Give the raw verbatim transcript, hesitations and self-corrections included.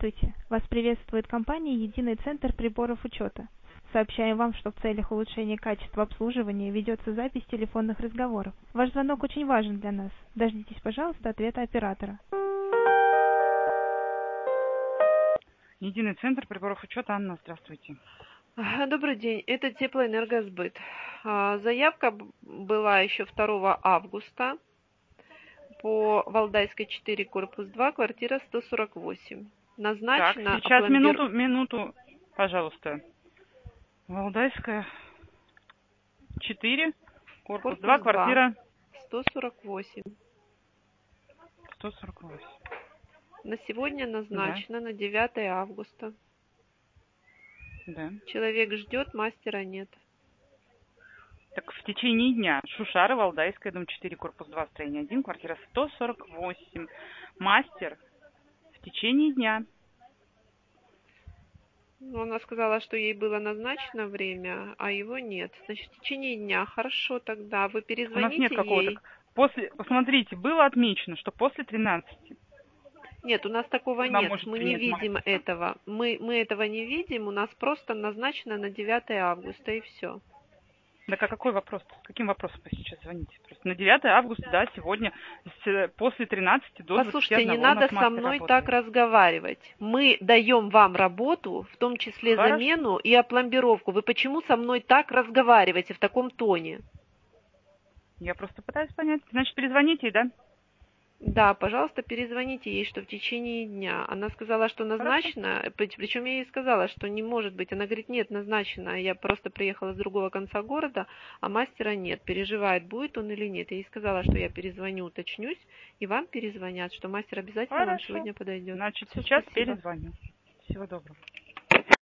Здравствуйте! Вас приветствует компания «Единый центр приборов учета». Сообщаем вам, что в целях улучшения качества обслуживания ведется запись телефонных разговоров. Ваш звонок очень важен для нас. Дождитесь, пожалуйста, ответа оператора. Единый центр приборов учета. Анна, здравствуйте. Добрый день, это Теплоэнергосбыт. Заявка была еще второго августа по Валдайской четыре, корпус два, квартира сто сорок восемь. Назначено... Так, сейчас опломбир... минуту, минуту, пожалуйста. Валдайская четыре, корпус, корпус два, квартира сто сорок восемь. сто сорок восемь. На сегодня назначено, да, на девятое августа. Да. Человек ждет, мастера нет. Так в течение дня. Шушара, Валдайская, дом четыре, корпус два, строение один, квартира сто сорок восемь. Мастер в течение дня. Ну, она сказала, что ей было назначено время, а его нет. Значит, в течение дня. Хорошо, тогда вы перезвоните ей. У нас нет какого-то... После... Посмотрите, было отмечено, что после тринадцати. Нет, у нас такого Она нет. может Мы не видим мастера. этого. Мы, мы этого не видим. У нас просто назначено на девятое августа, и все. Так а какой вопрос? С каким вопросом вы сейчас звоните? Просто на девятое августа, да, сегодня с, после тринадцати до двадцати одного. Послушайте, не надо со мной работает. так разговаривать. Мы даем вам работу, в том числе Хорошо. замену и опломбировку. Вы почему со мной так разговариваете в таком тоне? Я просто пытаюсь понять. Значит, перезвоните ей, да? Да, пожалуйста, перезвоните ей, что в течение дня. Она сказала, что назначено, Хорошо. Причем я ей сказала, что не может быть. Она говорит, нет, назначено. Я просто приехала с другого конца города, а мастера нет. Переживает, будет он или нет. Я ей сказала, что я перезвоню, уточнюсь, и вам перезвонят, что мастер обязательно Хорошо. вам сегодня подойдет. Значит, Все, сейчас спасибо. перезвоню. Всего доброго.